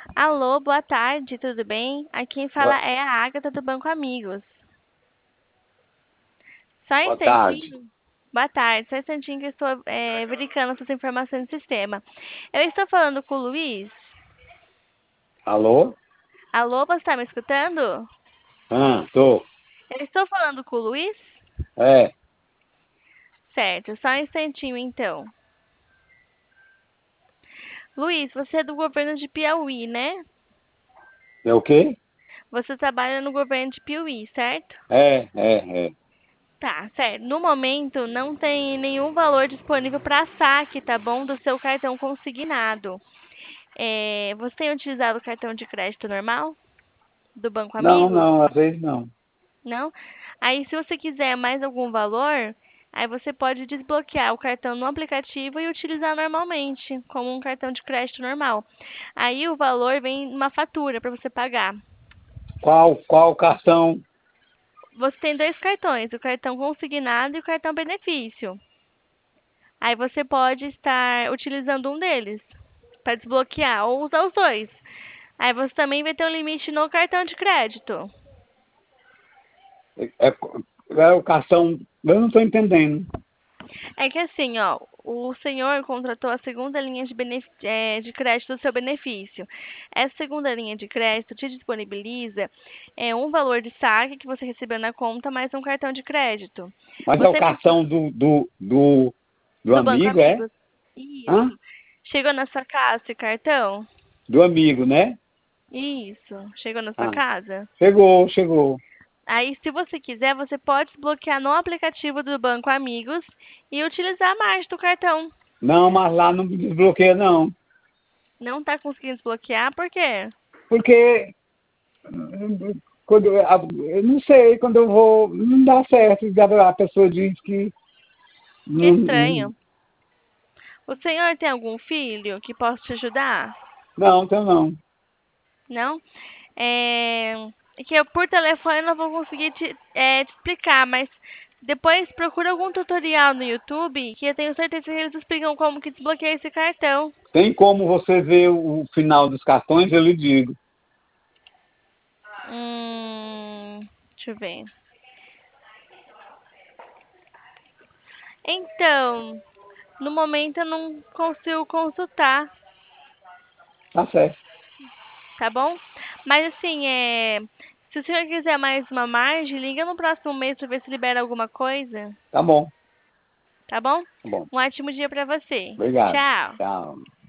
Alô, boa tarde, tudo bem? Aqui quem fala Boa, é a Agatha do Banco Amigos. Só um boa tarde. instantinho. Boa tarde, só um instantinho que eu estou verificando essas informações no sistema. Eu estou falando com o Luiz. Alô? Alô, você está me escutando? Tô. Eu estou falando com o Luiz? É, Certo, só um instantinho então. Luiz, você é do governo de Piauí, né? é o quê? Você trabalha no governo de Piauí, certo? É. Tá, certo. No momento não tem nenhum valor disponível para saque, tá bom? Do seu cartão consignado. Você tem utilizado o cartão de crédito normal do Banco Não, Amigos? não, às vezes não. Não? Aí, se você quiser mais algum valor, aí você pode desbloquear o cartão no aplicativo e utilizar normalmente, como um cartão de crédito normal. Aí o valor vem numa fatura para você pagar. Qual cartão? Você tem dois cartões, o cartão consignado e o cartão benefício. Aí você pode estar utilizando um deles para desbloquear ou usar os dois. Aí você também vai ter um limite no cartão de crédito. É o cartão. Eu não estou entendendo. É que assim, ó, o senhor contratou a segunda linha de crédito do seu benefício. Essa segunda linha de crédito te disponibiliza um valor de saque que você recebeu na conta mais um cartão de crédito. Mas é o Você me cartão do do Banco amigo, é? Amigos? Hã? Isso. Chegou na sua casa esse cartão? Do amigo, né? Isso. Chegou na sua Ah, casa? chegou. Aí, se você quiser, você pode desbloquear no aplicativo do Banco Amigos e utilizar a margem do cartão. Não, mas lá não desbloqueia, não. Não está conseguindo desbloquear, por quê? Porque eu não sei, quando eu vou, não dá certo. A pessoa diz que Que não, estranho. O senhor tem algum filho que possa te ajudar? não, então não. Não? É que eu, por telefone não vou conseguir te explicar, mas depois procura algum tutorial no YouTube que eu tenho certeza que eles explicam como que desbloqueia esse cartão. Tem como você ver o final dos cartões, eu lhe digo. Deixa eu ver. Então, no momento eu não consigo consultar, Tá certo. tá bom? Mas assim, se o senhor quiser mais uma margem, liga no próximo mês para ver se libera alguma coisa, Tá bom, tá bom? tá bom. Um ótimo dia para você. Obrigado. Tchau. Tchau.